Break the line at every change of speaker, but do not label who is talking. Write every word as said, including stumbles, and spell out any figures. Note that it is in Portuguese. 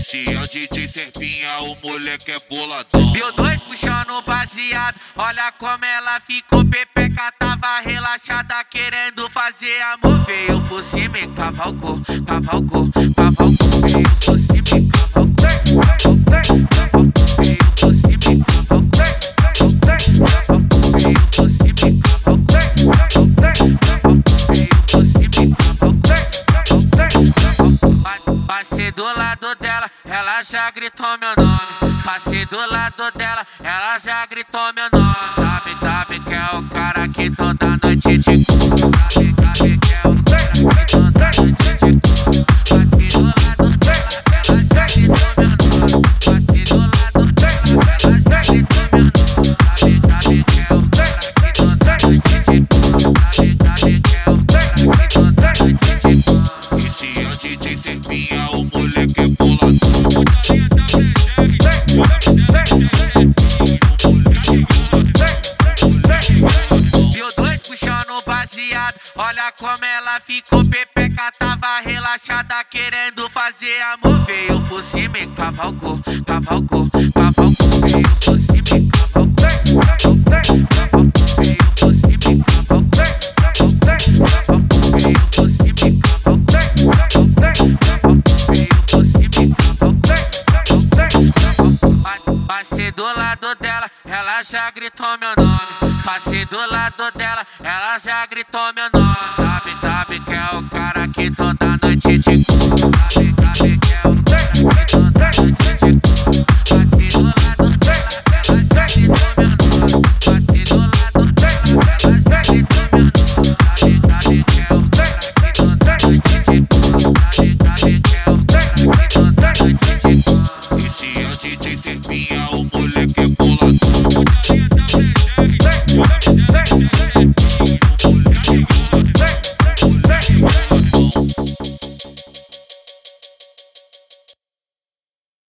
Esse é o D J Serpinha, o moleque é boladão.
Viu dois puxando baseado, olha como ela ficou pepeca. Tava relaxada querendo fazer amor. Veio por cima e cavalcou, cavalcou, cavalcou. Veio por cima e cavalcou, cavalcou. Veio por cima e cavalcou, cavalcou. Veio por cima e cavalcou, cavalcou. Veio por cima e cavalcou. Passei do lado dela, ela já gritou meu nome. Passei do lado dela, ela já gritou meu nome. Sabe, sabe que é o cara que toda noite te come. Sabe, sabe que é o cara que toda noite te come. Passei do lado dela, ela já gritou meu nome. Passei do lado dela, ela já gritou meu nome. Sabe, sabe que é o cara que toda noite te come. Sabe, sabe que é o cara que toda noite te come.
Esse é o D J Serpinha, o moleque é boladão.
Viu dois puxando baseado, olha como ela ficou pepeca. Tava relaxada querendo fazer amor. Veio por cima e cavalcou, cavalcou, cavalcou. Veio por cima e cavalcou, cavalcou. Veio por cima e cavalcou, cavalcou. Veio por cima e cavalcou, cavalcou. Veio por cima e cavalcou, cavalcou. Passei do lado dela, ela já gritou meu nome. Passei do lado dela, ela já gritou meu nome. Sabe, sabe que é o cara que toda noite